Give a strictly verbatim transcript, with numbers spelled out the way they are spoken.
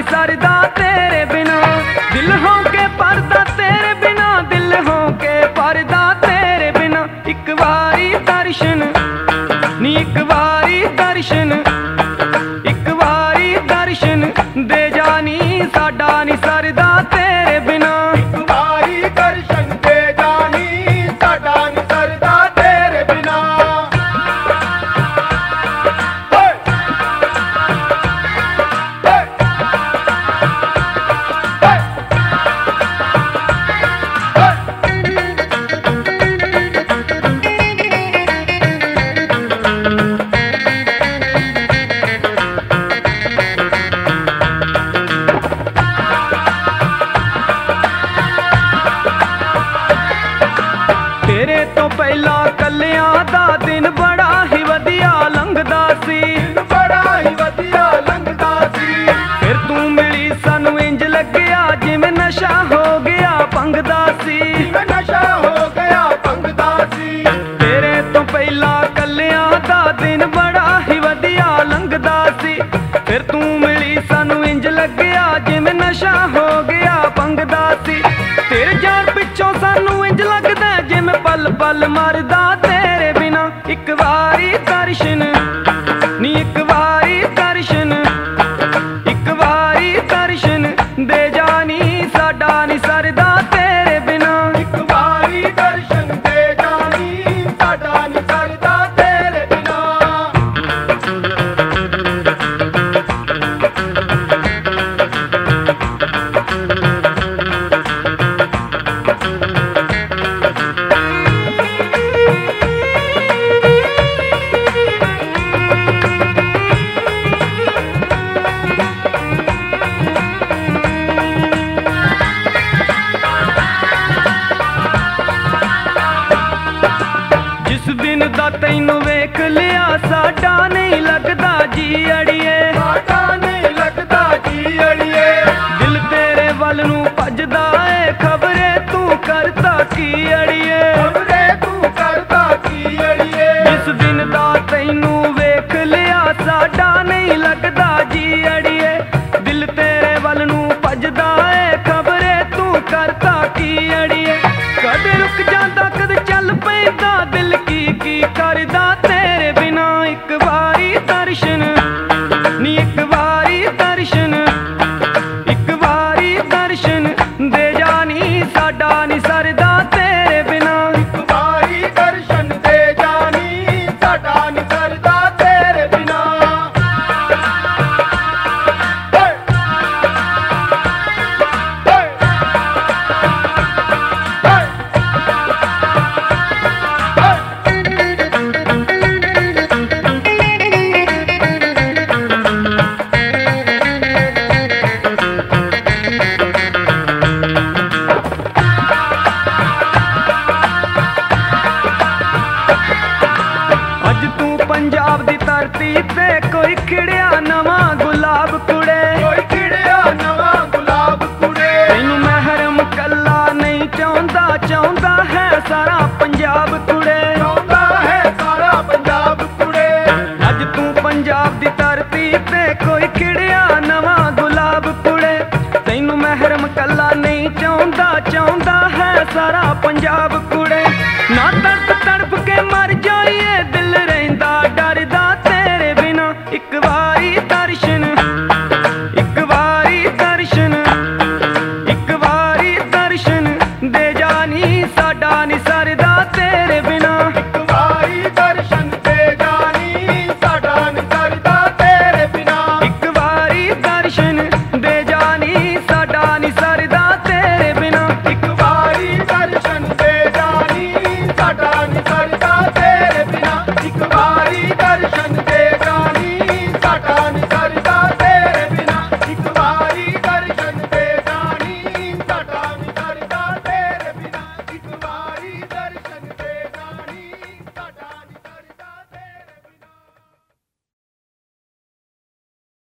सरदा तेरे बिना। दिल हो के परदा तेरे बिना, दिल हो के परदा तेरे बिना। एक बारी दर्शन नी, एक बारी दर्शन, एक बारी दर्शन दे जानी, साडा नी सरदा तेरे बिना। एक बारी दर्शन दे जानी, साडा नी सरदा तेरे बिना। तेरे तो पहला कलियां दा दिन बड़ा ही वधिया लंघदा सी, बड़ा ही वधिया लंघदा सी। फिर तू मिली सानू इंज लग्या जिवें नशा हो गया भंगदा सी, जिवें नशा हो गया भंगदा सी। तेरे तो पहला कलियां दा दिन बड़ा ही वधिया लंघदा सी, फिर तू मिली सानू इंज लग्या जिवें नशा हो गया भंगदा सी। तेरे जान पिछों सानू इंज लगदा जिवें पल पल मरदा तेरे बिना। एक बारी दर्शन नी, एक बारी दर्शन, एक बारी दर्शन दे जानी, साडा नी सरदा तेरे बिना। एक बारी दर्शन दे जानी, साडा नी सरदा तेरे बिना। जिस दिन दा तैनू वेख लिया साडा नहीं लगदा जी अड़िए, साडा नहीं लगदा जी अड़िए। दिल तेरे वल नू भजदा ए खबरे तू करता की अड़िए, खबरे तू करदा की अड़िए। जिस दिन दा तैनू वेख लिया साडा नहीं लगदा जी अड़िए, दिल तेरे वल नू भजदा ए खबरे तू करता की अड़िए। कद रुक जांदा कद चल पैंदा, दिल की की करदा तेरे बिना। एक बारी दर्शन नी, एक बारी दर्शन, एक बारी दर्शन दे जानी, साडा नी सरदा तेरे बिना। एक बारी दर्शन दे जानी, साडा नी सरदा तेरे बिना। अज तू पंजाब दी धरती ते कोई खिड़िया नवां गुलाब कुड़े, कोई खिड़िया नवां गुलाब कुड़े। तैनू महरम कल्ला नहीं चाहुंदा, चाहुंदा है सारा पंजाब कुड़े, चाहुंदा है सारा पंजाब कुड़े। अज तू पंजाब दी धरती ते कोई खिड़िया नवां गुलाब कुड़े, तैनू महरम कल्ला नहीं चाहुंदा, चाहुंदा है सारा पंजाब कुड़े।